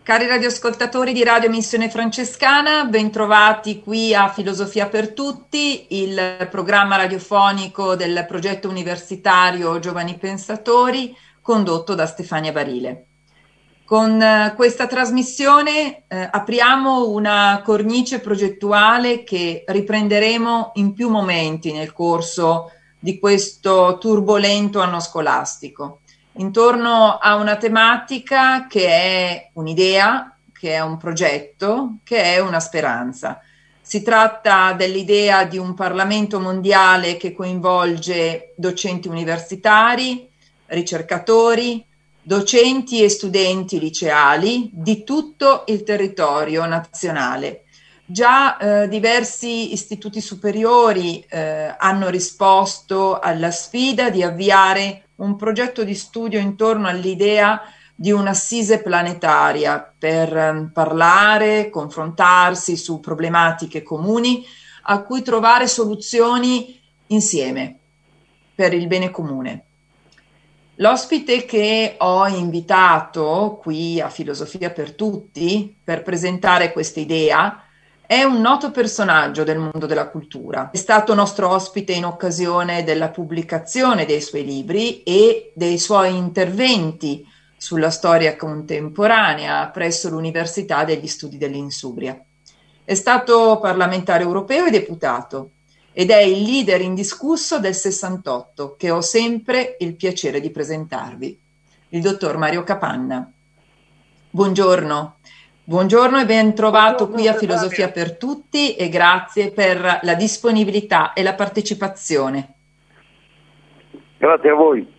Cari radioascoltatori di Radio Missione Francescana, bentrovati qui a Filosofia per Tutti, il programma radiofonico del progetto universitario Giovani Pensatori, condotto da Stefania Barile. Con questa trasmissione apriamo una cornice progettuale che riprenderemo in più momenti nel corso di questo turbolento anno scolastico, intorno a una tematica che è un'idea, che è un progetto, che è una speranza. Si tratta dell'idea di un Parlamento mondiale che coinvolge docenti universitari, ricercatori, docenti e studenti liceali di tutto il territorio nazionale. Già diversi istituti superiori hanno risposto alla sfida di avviare un progetto di studio intorno all'idea di un'assise planetaria per parlare, confrontarsi su problematiche comuni a cui trovare soluzioni insieme per il bene comune. L'ospite che ho invitato qui a Filosofia per Tutti per presentare questa idea è un noto personaggio del mondo della cultura. È stato nostro ospite in occasione della pubblicazione dei suoi libri e dei suoi interventi sulla storia contemporanea presso l'Università degli Studi dell'Insubria. È stato parlamentare europeo e deputato ed è il leader indiscusso del 68 che ho sempre il piacere di presentarvi, il dottor Mario Capanna. Buongiorno. Buongiorno e ben trovato qui a Filosofia per Tutti e grazie per la disponibilità e la partecipazione. Grazie a voi.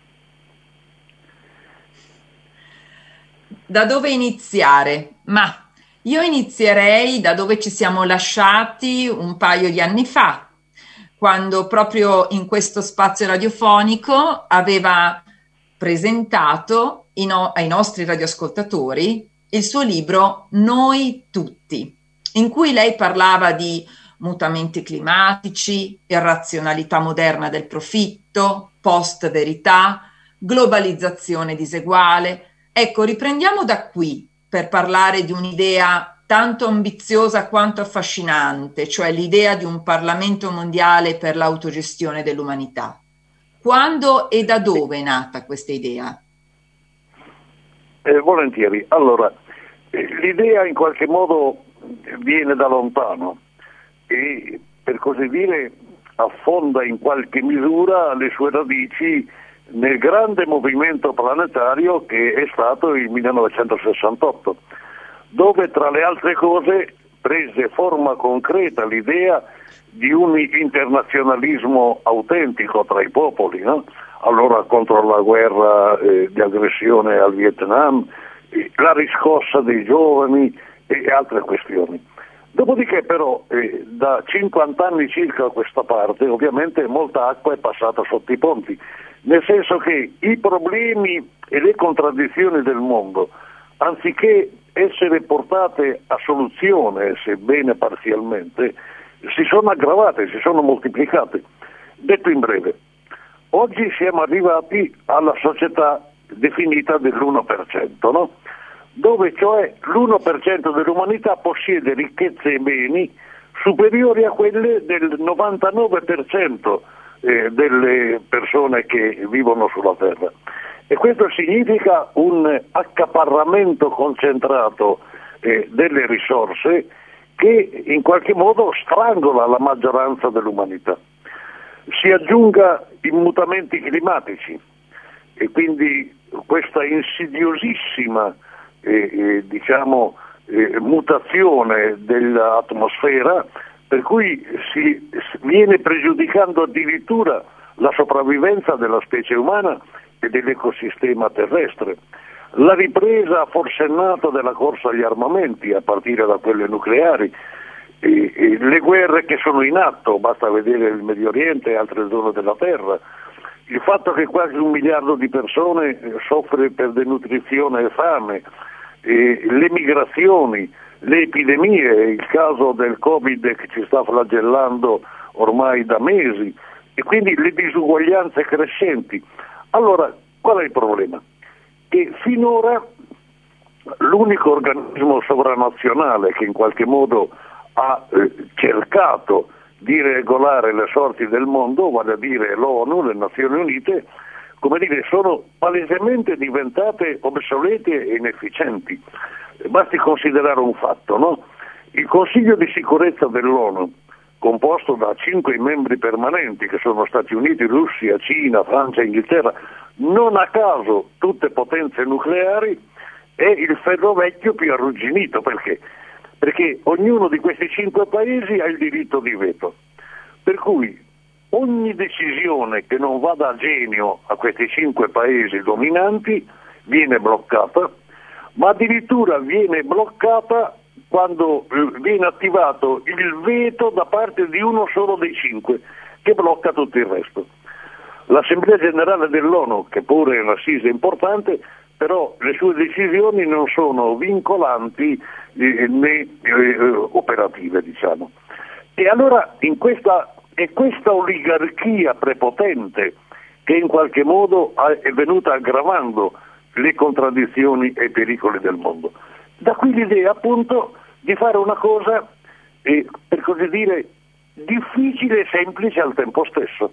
Da dove iniziare? Ma io inizierei da dove ci siamo lasciati un paio di anni fa, quando proprio in questo spazio radiofonico aveva presentato ai nostri radioascoltatori il suo libro Noi tutti, in cui lei parlava di mutamenti climatici, irrazionalità moderna del profitto, post-verità, globalizzazione diseguale. Ecco, riprendiamo da qui per parlare di un'idea tanto ambiziosa quanto affascinante, cioè l'idea di un Parlamento mondiale per l'autogestione dell'umanità. Quando e da dove è nata questa idea? Volentieri. Allora, l'idea in qualche modo viene da lontano e, per così dire, affonda in qualche misura le sue radici nel grande movimento planetario che è stato il 1968, dove tra le altre cose prese forma concreta l'idea di un internazionalismo autentico tra i popoli, no? Allora contro la guerra di aggressione al Vietnam, la riscossa dei giovani e altre questioni. Dopodiché però da 50 anni circa a questa parte ovviamente molta acqua è passata sotto i ponti, nel senso che i problemi e le contraddizioni del mondo, anziché essere portate a soluzione, sebbene parzialmente, si sono aggravate, si sono moltiplicate. Detto in breve, oggi siamo arrivati alla società definita dell'1%, no? Dove cioè l'1% dell'umanità possiede ricchezze e beni superiori a quelle del 99% delle persone che vivono sulla Terra. E questo significa un accaparramento concentrato delle risorse che in qualche modo strangola la maggioranza dell'umanità. Si aggiunga i mutamenti climatici e quindi questa insidiosissima mutazione dell'atmosfera, per cui si viene pregiudicando addirittura la sopravvivenza della specie umana e dell'ecosistema terrestre. La ripresa forsennata della corsa agli armamenti, a partire da quelle nucleari, le guerre che sono in atto, basta vedere il Medio Oriente e altre zone della Terra, il fatto che quasi 1 miliardo di persone soffre per denutrizione e fame, le migrazioni, le epidemie, il caso del Covid che ci sta flagellando ormai da mesi, e quindi le disuguaglianze crescenti. Allora, qual è il problema? Che finora l'unico organismo sovranazionale che in qualche modo ha cercato di regolare le sorti del mondo, vale a dire l'ONU, le Nazioni Unite, come dire, sono palesemente diventate obsolete e inefficienti. Basti considerare un fatto, no? Il Consiglio di sicurezza dell'ONU, composto da 5 membri permanenti che sono Stati Uniti, Russia, Cina, Francia e Inghilterra, non a caso tutte potenze nucleari, è il ferro vecchio più arrugginito. Perché? Perché ognuno di questi 5 paesi ha il diritto di veto. Per cui ogni decisione che non vada a genio a questi 5 paesi dominanti viene bloccata, ma addirittura viene bloccata quando viene attivato il veto da parte di uno solo dei 5, che blocca tutto il resto. L'Assemblea Generale dell'ONU, che pure è un'assise importante, però le sue decisioni non sono vincolanti né operative, diciamo. E allora è questa oligarchia prepotente che in qualche modo è venuta aggravando le contraddizioni e i pericoli del mondo. Da qui l'idea appunto di fare una cosa, per così dire, difficile e semplice al tempo stesso.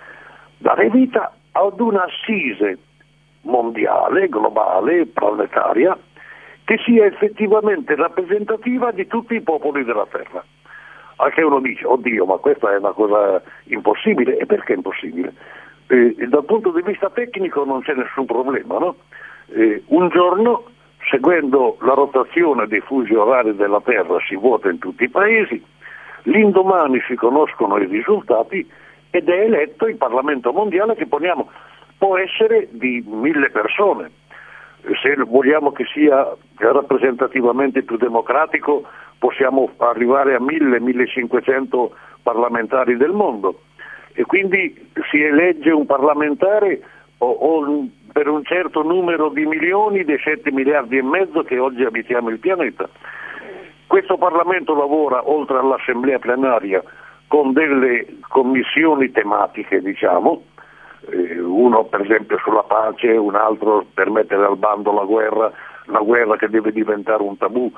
Dare vita ad un'assise mondiale, globale, planetaria, che sia effettivamente rappresentativa di tutti i popoli della Terra. Anche uno dice, oddio, ma questa è una cosa impossibile. E perché impossibile? Dal punto di vista tecnico non c'è nessun problema, no? Un giorno, seguendo la rotazione dei fusi orari della Terra, si vota in tutti i paesi, l'indomani si conoscono i risultati ed è eletto il Parlamento mondiale, che può essere di 1000 persone. Se vogliamo che sia rappresentativamente più democratico, possiamo arrivare a 1000-1500 parlamentari del mondo, e quindi si elegge un parlamentare o per un certo numero di milioni dei 7 miliardi e mezzo che oggi abitiamo il pianeta. Questo Parlamento lavora, oltre all'assemblea plenaria, con delle commissioni tematiche, diciamo, uno per esempio sulla pace, un altro per mettere al bando la guerra che deve diventare un tabù,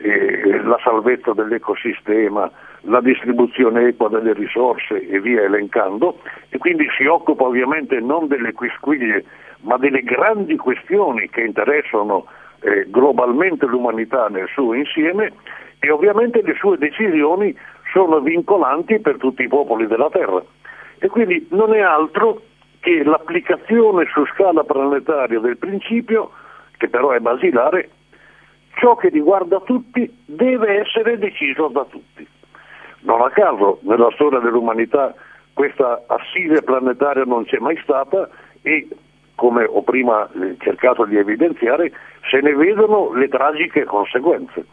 la salvezza dell'ecosistema, la distribuzione equa delle risorse e via elencando, e quindi si occupa ovviamente non delle quisquiglie ma delle grandi questioni che interessano globalmente l'umanità nel suo insieme, e ovviamente le sue decisioni sono vincolanti per tutti i popoli della Terra, e quindi non è altro che l'applicazione su scala planetaria del principio, che però è basilare: ciò che riguarda tutti deve essere deciso da tutti. Non a caso nella storia dell'umanità questa assise planetaria non c'è mai stata, e come ho prima cercato di evidenziare, se ne vedono le tragiche conseguenze.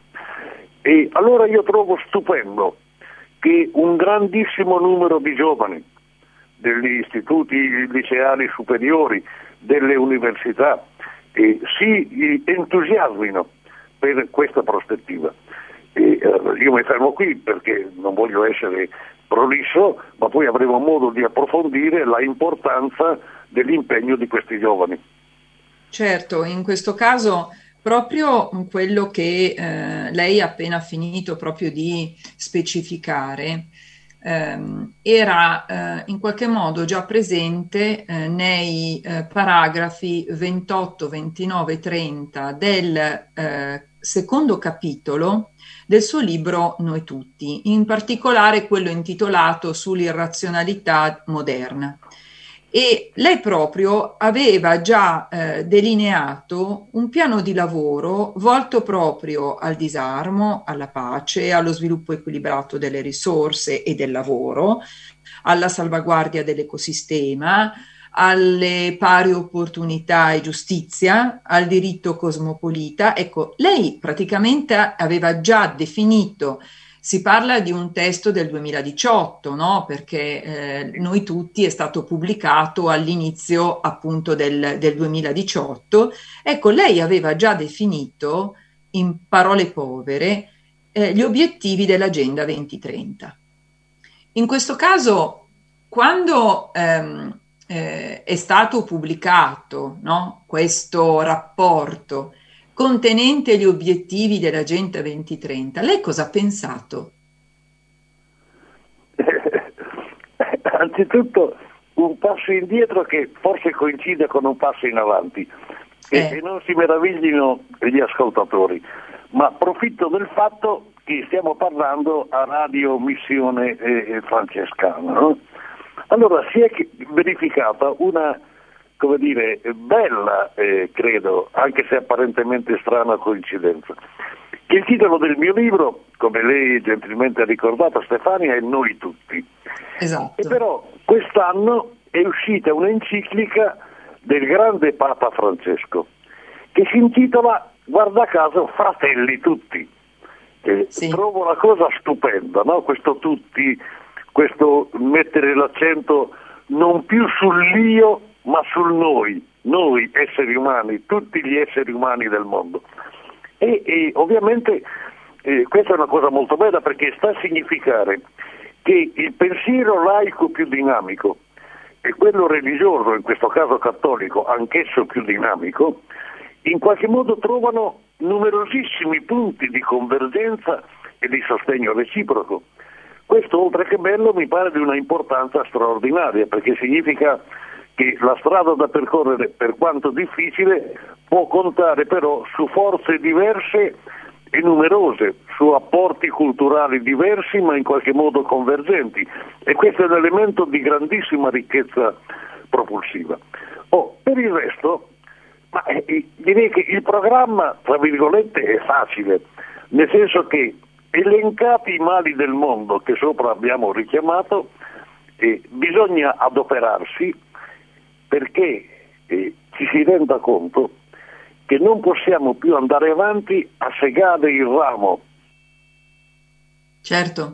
E allora io trovo stupendo che un grandissimo numero di giovani degli istituti liceali superiori, delle università, si entusiasmino per questa prospettiva. Io mi fermo qui perché non voglio essere prolisso, ma poi avremo modo di approfondire la importanza dell'impegno di questi giovani. Certo, in questo caso proprio quello che lei ha appena finito proprio di specificare era in qualche modo già presente nei paragrafi 28, 29 e 30 del secondo capitolo del suo libro Noi tutti, in particolare quello intitolato Sull'irrazionalità moderna. E lei proprio aveva già delineato un piano di lavoro volto proprio al disarmo, alla pace, allo sviluppo equilibrato delle risorse e del lavoro, alla salvaguardia dell'ecosistema, alle pari opportunità e giustizia, al diritto cosmopolita. Ecco, lei praticamente aveva già definito. Si parla di un testo del 2018, no? Perché Noi tutti è stato pubblicato all'inizio appunto del 2018. Ecco, lei aveva già definito, in parole povere, gli obiettivi dell'Agenda 2030. In questo caso, quando è stato pubblicato, no, questo rapporto, contenente gli obiettivi dell'Agenda 2030. Lei cosa ha pensato? Anzitutto un passo indietro che forse coincide con un passo in avanti e non si meraviglino gli ascoltatori, ma approfitto del fatto che stiamo parlando a Radio Missione Francescana, no? Allora si è verificata una, come dire, bella, credo, anche se apparentemente strana coincidenza. Che il titolo del mio libro, come lei gentilmente ha ricordato Stefania, è Noi tutti. Esatto. E però quest'anno è uscita un'enciclica del grande Papa Francesco che si intitola, guarda caso, Fratelli tutti. Sì. Trovo una cosa stupenda, no? Questo tutti, questo mettere l'accento non più sull'io ma sul noi esseri umani, tutti gli esseri umani del mondo. E ovviamente questa è una cosa molto bella perché sta a significare che il pensiero laico più dinamico e quello religioso, in questo caso cattolico, anch'esso più dinamico, in qualche modo trovano numerosissimi punti di convergenza e di sostegno reciproco. Questo, oltre che bello, mi pare di una importanza straordinaria, perché significa che la strada da percorrere, per quanto difficile, può contare però su forze diverse e numerose, su apporti culturali diversi ma in qualche modo convergenti, e questo è un elemento di grandissima ricchezza propulsiva. Per il resto, direi che il programma, tra virgolette, è facile, nel senso che elencati i mali del mondo che sopra abbiamo richiamato, bisogna adoperarsi perché ci si renda conto che non possiamo più andare avanti a segare il ramo. Certo.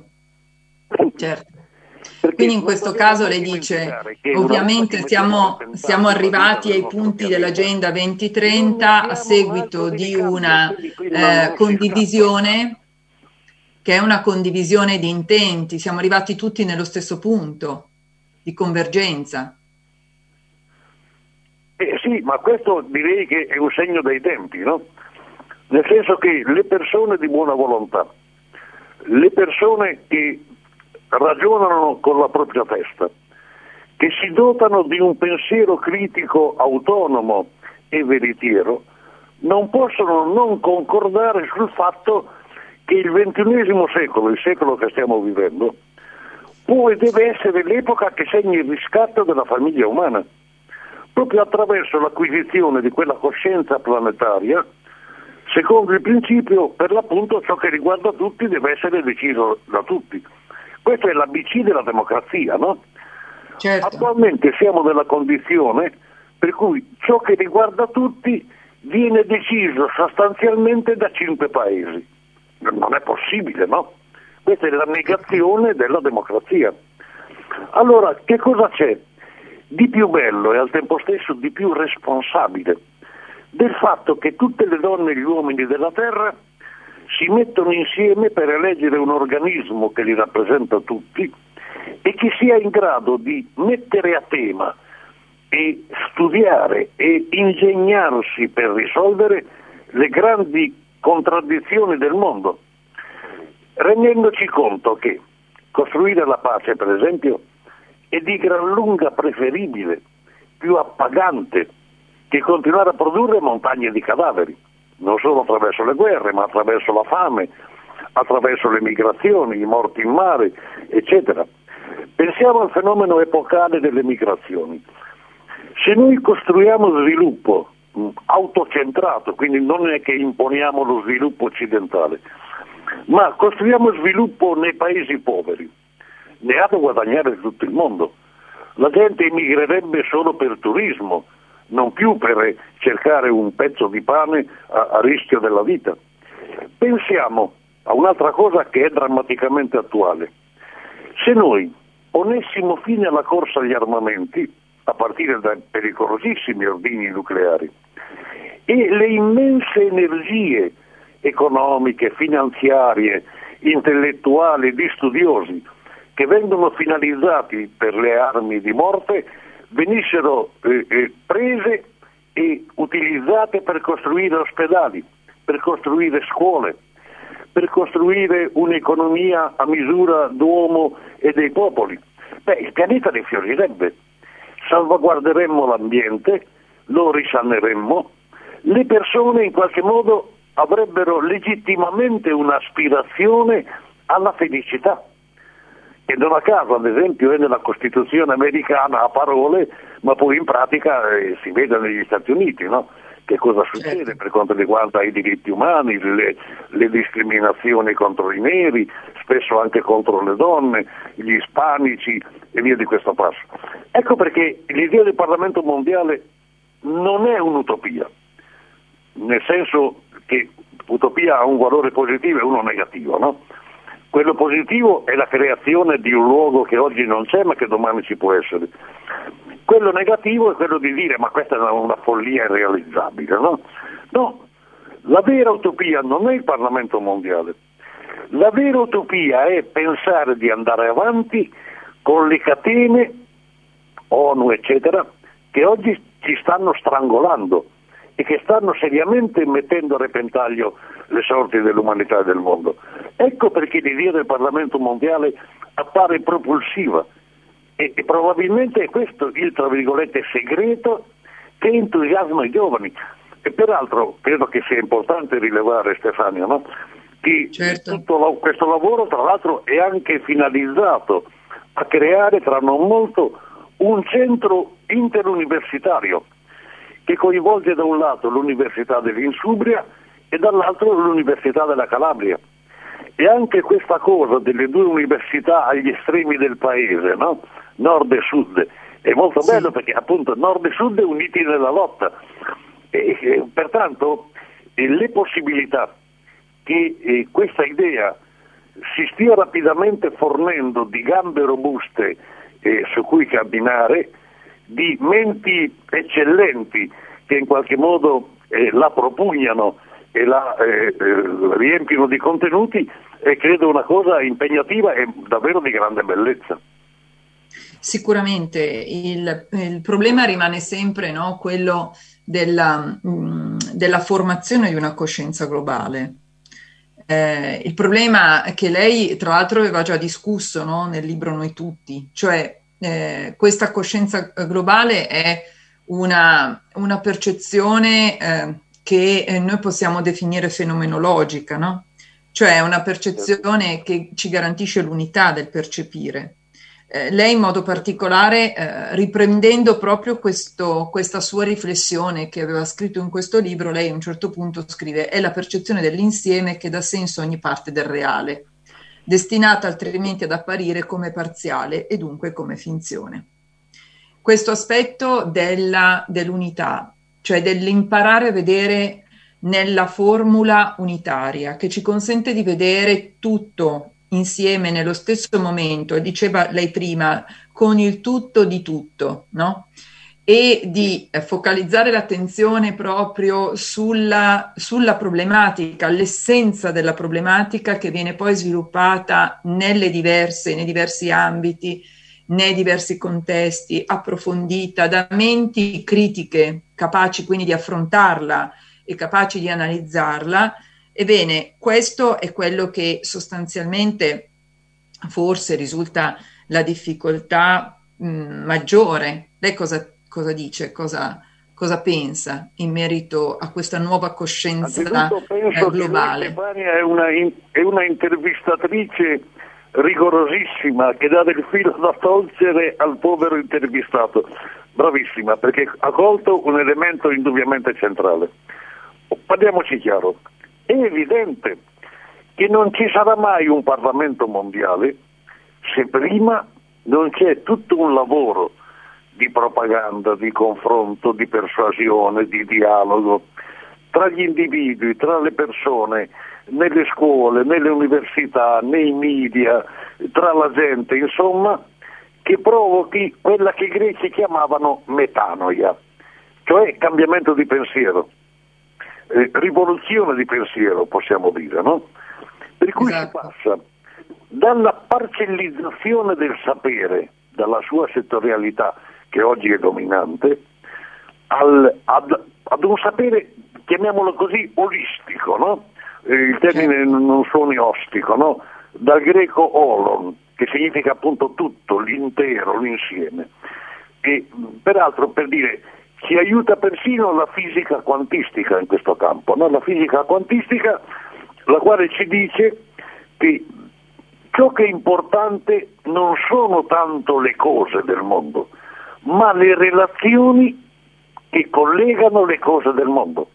Quindi in questo caso lei dice, ovviamente siamo arrivati ai punti dell'Agenda 2030 a seguito di una condivisione che è una condivisione di intenti, siamo arrivati tutti nello stesso punto di convergenza. Sì, ma questo direi che è un segno dei tempi, no? Nel senso che le persone di buona volontà, le persone che ragionano con la propria testa, che si dotano di un pensiero critico autonomo e veritiero, non possono non concordare sul fatto che il XXI secolo, il secolo che stiamo vivendo, può e deve essere l'epoca che segna il riscatto della famiglia umana, proprio attraverso l'acquisizione di quella coscienza planetaria, secondo il principio, per l'appunto, ciò che riguarda tutti deve essere deciso da tutti. Questa è l'ABC della democrazia, no? Certo. Attualmente siamo nella condizione per cui ciò che riguarda tutti viene deciso sostanzialmente da 5 paesi. Non è possibile, no? Questa è la negazione della democrazia. Allora, che cosa c'è di più bello e al tempo stesso di più responsabile del fatto che tutte le donne e gli uomini della terra si mettono insieme per eleggere un organismo che li rappresenta tutti e che sia in grado di mettere a tema e studiare e ingegnarsi per risolvere le grandi contraddizioni del mondo, rendendoci conto che costruire la pace, per esempio, è di gran lunga preferibile, più appagante, che continuare a produrre montagne di cadaveri, non solo attraverso le guerre, ma attraverso la fame, attraverso le migrazioni, i morti in mare, eccetera. Pensiamo al fenomeno epocale delle migrazioni. Se noi costruiamo sviluppo autocentrato, quindi non è che imponiamo lo sviluppo occidentale, ma costruiamo sviluppo nei paesi poveri, ne ha da guadagnare tutto il mondo. La gente emigrerebbe solo per turismo, non più per cercare un pezzo di pane a rischio della vita. Pensiamo a un'altra cosa che è drammaticamente attuale. Se noi ponessimo fine alla corsa agli armamenti, a partire dai pericolosissimi ordigni nucleari, e le immense energie economiche, finanziarie, intellettuali, di studiosi che vengono finalizzati per le armi di morte venissero prese e utilizzate per costruire ospedali, per costruire scuole, per costruire un'economia a misura d'uomo e dei popoli. Il pianeta rifiorirebbe, salvaguarderemmo l'ambiente, lo risaneremmo, le persone in qualche modo avrebbero legittimamente un'aspirazione alla felicità. E non a caso, ad esempio, è nella Costituzione americana a parole, ma poi in pratica si vede negli Stati Uniti, no? Che cosa succede per quanto riguarda i diritti umani, le discriminazioni contro i neri, spesso anche contro le donne, gli ispanici e via di questo passo. Ecco perché l'idea del Parlamento mondiale non è un'utopia, nel senso che utopia ha un valore positivo e uno negativo, no? Quello positivo è la creazione di un luogo che oggi non c'è ma che domani ci può essere. Quello negativo è quello di dire ma questa è una follia irrealizzabile, no? No, la vera utopia non è il Parlamento mondiale. La vera utopia è pensare di andare avanti con le catene, ONU eccetera, che oggi ci stanno strangolando e che stanno seriamente mettendo a repentaglio le sorti dell'umanità e del mondo. Ecco perché l'idea del Parlamento mondiale appare propulsiva e probabilmente è questo il, tra virgolette, segreto che entusiasma i giovani. E peraltro credo che sia importante rilevare, Stefania, no? Che tutto questo lavoro tra l'altro è anche finalizzato a creare tra non molto un centro interuniversitario che coinvolge da un lato l'Università dell'Insubria e dall'altro l'Università della Calabria. E anche questa cosa delle due università agli estremi del paese, no? Nord e Sud, è molto bello perché appunto Nord e Sud uniti nella lotta. E pertanto le possibilità che questa idea si stia rapidamente fornendo di gambe robuste su cui camminare, di menti eccellenti che in qualche modo la propugnano e la riempiono di contenuti, è credo una cosa impegnativa e davvero di grande bellezza. Sicuramente il problema rimane sempre, no, quello della formazione di una coscienza globale. Il problema è che lei tra l'altro aveva già discusso, no, nel libro Noi Tutti, cioè questa coscienza globale è una percezione che noi possiamo definire fenomenologica, no? Cioè una percezione che ci garantisce l'unità del percepire. Lei in modo particolare, riprendendo proprio questa sua riflessione che aveva scritto in questo libro, lei a un certo punto scrive: è la percezione dell'insieme che dà senso a ogni parte del reale, destinata altrimenti ad apparire come parziale e dunque come finzione. Questo aspetto dell'unità, cioè dell'imparare a vedere nella formula unitaria, che ci consente di vedere tutto insieme nello stesso momento, e diceva lei prima, con il tutto di tutto, no? E di focalizzare l'attenzione proprio sulla problematica, l'essenza della problematica che viene poi sviluppata nei diversi ambiti, nei diversi contesti, approfondita da menti critiche, capaci quindi di affrontarla e capaci di analizzarla. Ebbene, questo è quello che sostanzialmente forse risulta la difficoltà maggiore. Lei cosa dice, cosa pensa in merito a questa nuova coscienza globale? Stefania è una intervistatrice rigorosissima che dà del filo da torcere al povero intervistato. Bravissima, perché ha colto un elemento indubbiamente centrale. Parliamoci chiaro, è evidente che non ci sarà mai un Parlamento mondiale se prima non c'è tutto un lavoro di propaganda, di confronto, di persuasione, di dialogo tra gli individui, tra le persone, nelle scuole, nelle università, nei media, tra la gente, insomma, che provochi quella che i greci chiamavano metanoia, cioè cambiamento di pensiero, rivoluzione di pensiero, possiamo dire, no? Per cui esatto. Si passa dalla parcellizzazione del sapere, dalla sua settorialità, che oggi è dominante, ad un sapere chiamiamolo così, olistico, no? Il termine non suoni ostico, no? Dal greco olon, che significa appunto tutto, l'intero, l'insieme. E peraltro, per dire, ci aiuta persino la fisica quantistica in questo campo, no? La fisica quantistica, la quale ci dice che ciò che è importante non sono tanto le cose del mondo, ma le relazioni che collegano le cose del mondo.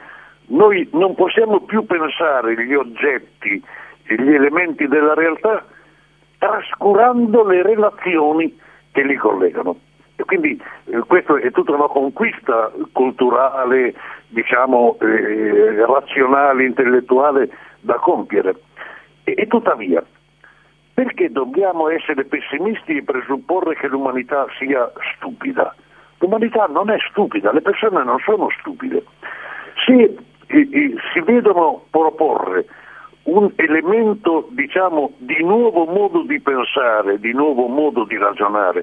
Noi non possiamo più pensare gli oggetti e gli elementi della realtà trascurando le relazioni che li collegano. E quindi questa è tutta una conquista culturale, diciamo, razionale, intellettuale da compiere. E tuttavia, perché dobbiamo essere pessimisti e presupporre che l'umanità sia stupida? L'umanità non è stupida, le persone non sono stupide. Se si vedono proporre un elemento, diciamo, di nuovo modo di pensare, di nuovo modo di ragionare,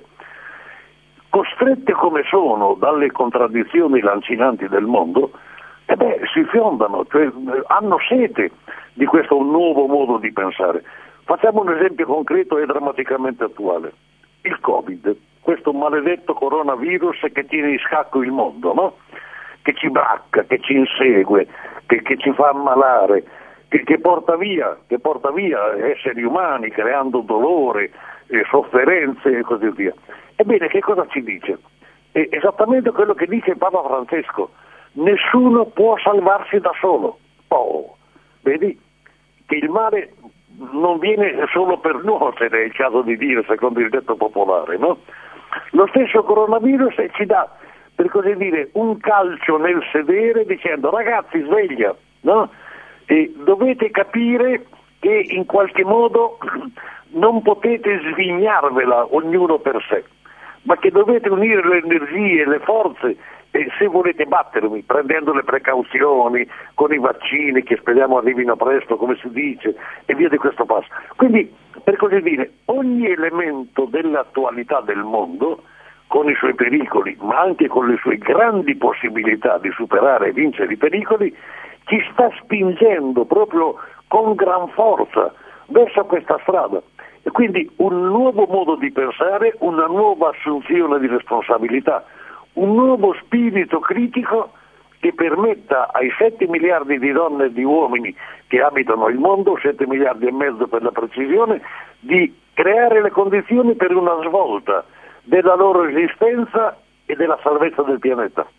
costrette come sono dalle contraddizioni lancinanti del mondo, si fiondano, cioè hanno sete di questo nuovo modo di pensare. Facciamo un esempio concreto e drammaticamente attuale. Il Covid, questo maledetto coronavirus che tiene in scacco il mondo, no? Che ci bracca, che ci insegue, che ci fa ammalare, che porta via esseri umani, creando dolore, sofferenze e così via. Ebbene, che cosa ci dice? È esattamente quello che dice Papa Francesco: nessuno può salvarsi da solo. Vedi che il male non viene solo per nuocere, è il caso di dire, secondo il detto popolare, no? Lo stesso coronavirus ci dà, per così dire, un calcio nel sedere dicendo: ragazzi, sveglia, no? E dovete capire che in qualche modo non potete svignarvela ognuno per sé, ma che dovete unire le energie, le forze, e se volete battervi, prendendo le precauzioni, con i vaccini che speriamo arrivino presto, come si dice, e via di questo passo. Quindi, per così dire, ogni elemento dell'attualità del mondo, con i suoi pericoli, ma anche con le sue grandi possibilità di superare e vincere i pericoli, ci sta spingendo proprio con gran forza verso questa strada. E quindi un nuovo modo di pensare, una nuova assunzione di responsabilità, un nuovo spirito critico che permetta ai 7 miliardi di donne e di uomini che abitano il mondo, 7 miliardi e mezzo per la precisione, di creare le condizioni per una svolta della loro esistenza e della salvezza del pianeta.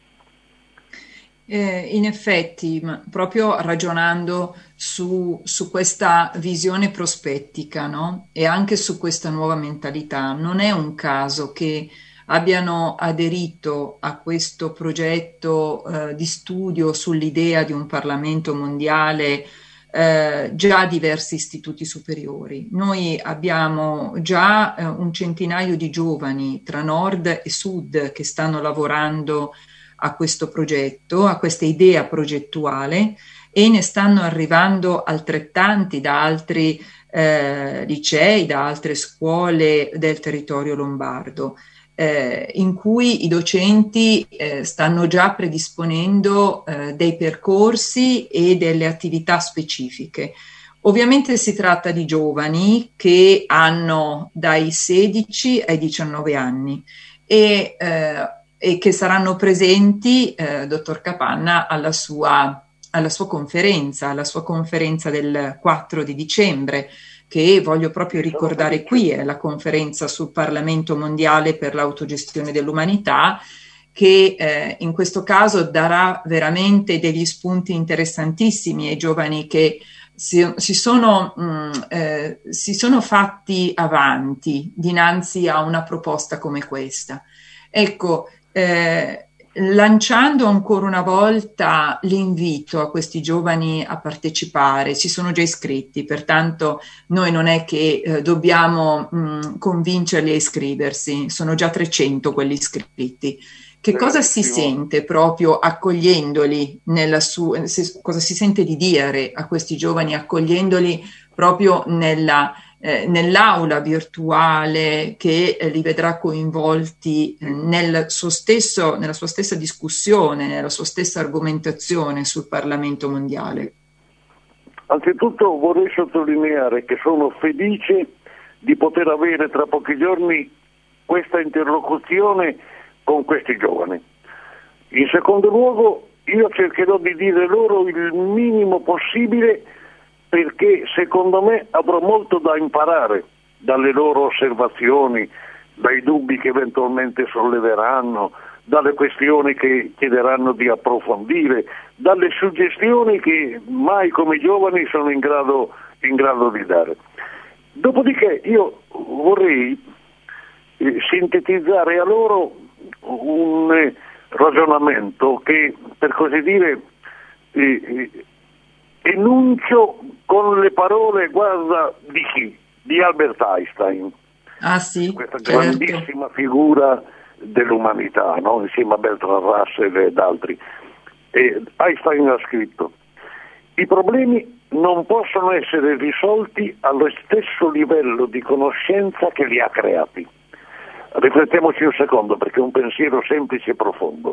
In effetti, proprio ragionando su questa visione prospettica, no? E anche su questa nuova mentalità, non è un caso che abbiano aderito a questo progetto di studio sull'idea di un Parlamento mondiale già diversi istituti superiori. Noi abbiamo già un centinaio di giovani tra nord e sud che stanno lavorando a questo progetto, a questa idea progettuale, e ne stanno arrivando altrettanti da altri licei, da altre scuole del territorio lombardo, in cui i docenti stanno già predisponendo dei percorsi e delle attività specifiche. Ovviamente si tratta di giovani che hanno dai 16 ai 19 anni e che saranno presenti, dottor Capanna, alla sua conferenza del 4 di dicembre, che voglio proprio ricordare qui, è la conferenza sul Parlamento mondiale per l'autogestione dell'umanità, che in questo caso darà veramente degli spunti interessantissimi ai giovani che si sono fatti avanti dinanzi a una proposta come questa. Ecco, lanciando ancora una volta l'invito a questi giovani a partecipare, si sono già iscritti, pertanto noi non è che dobbiamo convincerli a iscriversi, sono già 300 quelli iscritti. Che cosa si sente proprio accogliendoli cosa si sente di dire a questi giovani accogliendoli proprio nella nell'aula virtuale che li vedrà coinvolti nella sua stessa discussione, nella sua stessa argomentazione sul Parlamento mondiale? Anzitutto vorrei sottolineare che sono felice di poter avere tra pochi giorni questa interlocuzione con questi giovani. In secondo luogo, io cercherò di dire loro il minimo possibile, perché secondo me avrò molto da imparare dalle loro osservazioni, dai dubbi che eventualmente solleveranno, dalle questioni che chiederanno di approfondire, dalle suggestioni che mai come giovani sono in grado di dare. Dopodiché io vorrei sintetizzare a loro un ragionamento che, per così dire, enuncio con le parole, guarda, di chi? Di Albert Einstein. Ah sì, questa certo. Grandissima figura dell'umanità, no? Insieme a Bertrand Russell ed altri. E Einstein ha scritto: i problemi non possono essere risolti allo stesso livello di conoscenza che li ha creati. Riflettiamoci un secondo, perché è un pensiero semplice e profondo.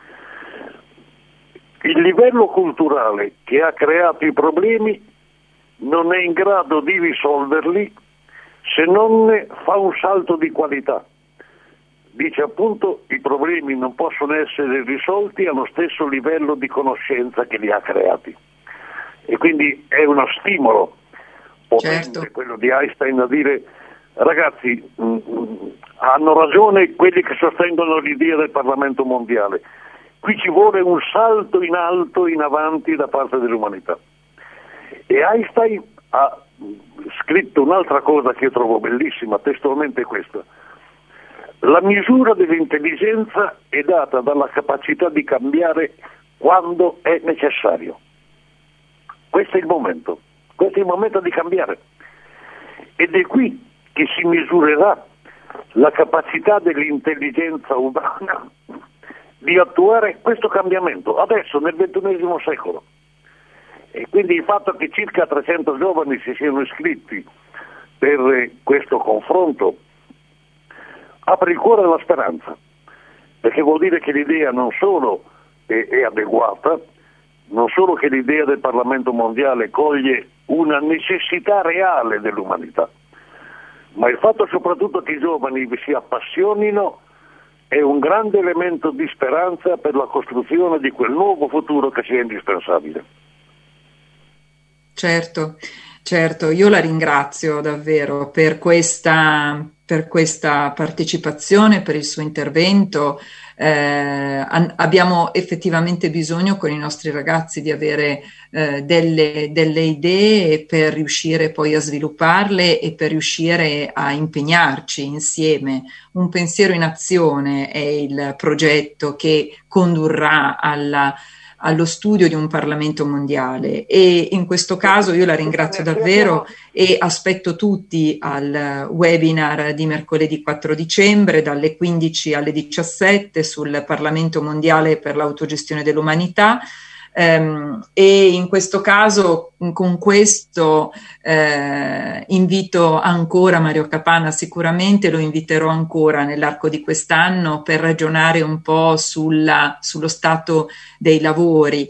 Il livello culturale che ha creato i problemi non è in grado di risolverli se non ne fa un salto di qualità. Dice appunto: i problemi non possono essere risolti allo stesso livello di conoscenza che li ha creati. E quindi è uno stimolo potente, certo, quello di Einstein, a dire: ragazzi, hanno ragione quelli che sostengono l'idea del Parlamento mondiale. Qui ci vuole un salto in alto, in avanti da parte dell'umanità. E Einstein ha scritto un'altra cosa che io trovo bellissima, testualmente questa: la misura dell'intelligenza è data dalla capacità di cambiare quando è necessario. Questo è il momento di cambiare. Ed è qui che si misurerà la capacità dell'intelligenza umana di attuare questo cambiamento, adesso nel XXI secolo. E quindi il fatto che circa 300 giovani si siano iscritti per questo confronto apre il cuore alla speranza, perché vuol dire che l'idea non solo è adeguata, non solo che l'idea del Parlamento mondiale coglie una necessità reale dell'umanità, ma il fatto soprattutto che i giovani vi si appassionino è un grande elemento di speranza per la costruzione di quel nuovo futuro che sia indispensabile. Certo, certo, io la ringrazio davvero per questa partecipazione, per il suo intervento. Abbiamo effettivamente bisogno con i nostri ragazzi di avere delle idee per riuscire poi a svilupparle e per riuscire a impegnarci insieme. Un pensiero in azione è il progetto che condurrà allo studio di un Parlamento mondiale, e in questo caso io la ringrazio davvero e aspetto tutti al webinar di mercoledì 4 dicembre dalle 15 alle 17 sul Parlamento mondiale per l'autogestione dell'umanità. E in questo caso, con questo invito ancora Mario Capanna, sicuramente lo inviterò ancora nell'arco di quest'anno per ragionare un po' sullo stato dei lavori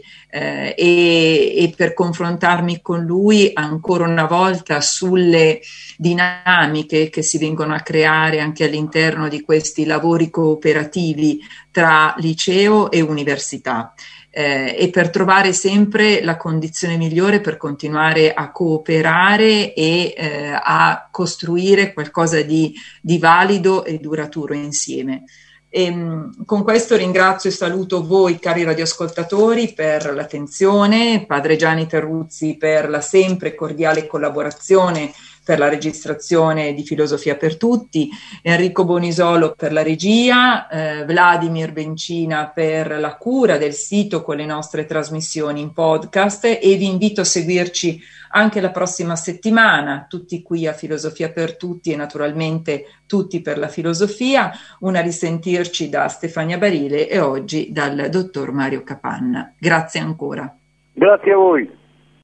e per confrontarmi con lui ancora una volta sulle dinamiche che si vengono a creare anche all'interno di questi lavori cooperativi tra liceo e università. E per trovare sempre la condizione migliore per continuare a cooperare e a costruire qualcosa di valido e duraturo insieme. Con questo ringrazio e saluto voi, cari radioascoltatori, per l'attenzione, Padre Gianni Terruzzi per la sempre cordiale collaborazione per la registrazione di Filosofia per Tutti, Enrico Bonisolo per la regia, Vladimir Bencina per la cura del sito con le nostre trasmissioni in podcast, e vi invito a seguirci anche la prossima settimana, tutti qui a Filosofia per Tutti e naturalmente tutti per la filosofia. A risentirci da Stefania Barile e oggi dal dottor Mario Capanna. Grazie ancora. Grazie a voi.